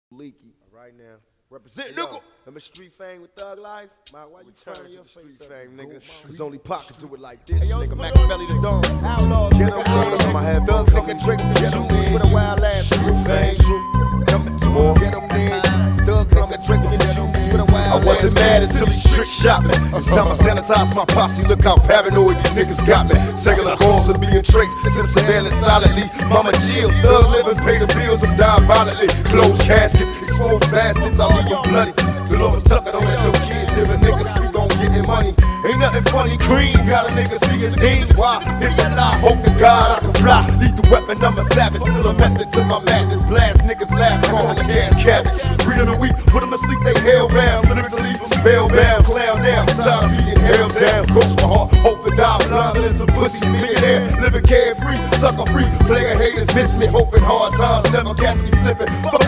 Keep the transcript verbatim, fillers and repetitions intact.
Leaky right now. Represent Nickel. I'm a street fame with Thug Life. My, why you turning your street fame, nigga? Cause only Pac can do it like this, hey, nigga. Machiavelli the Dawn. Outlaws, get up, nigga. I have Thug nigga Drake get them in with a wild ass street fame. Coming to more, get them in. Thug nigga Drake with a wild ass. I wasn't mad until he trick shot me. It's time I sanitize my posse. Look how paranoid these niggas got me. Cellular calls are being traced. Sim surveillance silently. Mama chill, Thug living, pay the bills. I'm dying violently. Closed caskets, exposed baskets. I leave them bloody. The Lord Tucker, don't let your kids hear a nigga speak on getting money. Ain't nothing funny, green, got a nigga seeing things. Why? If you lie, hope to God I can fly. Lethal weapon, I'm a savage. Still a method to my madness. Blast niggas laugh, calling the gas cabbage. Read of the week, put them to sleep, they hellbound. Literally leave them spellbound, clown down. I'm tired of being held down. Ghost my heart, hope to die blind. There's some pussy, millionaire, living carefree, sucker free. Player haters miss me, hoping hard times never catch me slipping. Fuck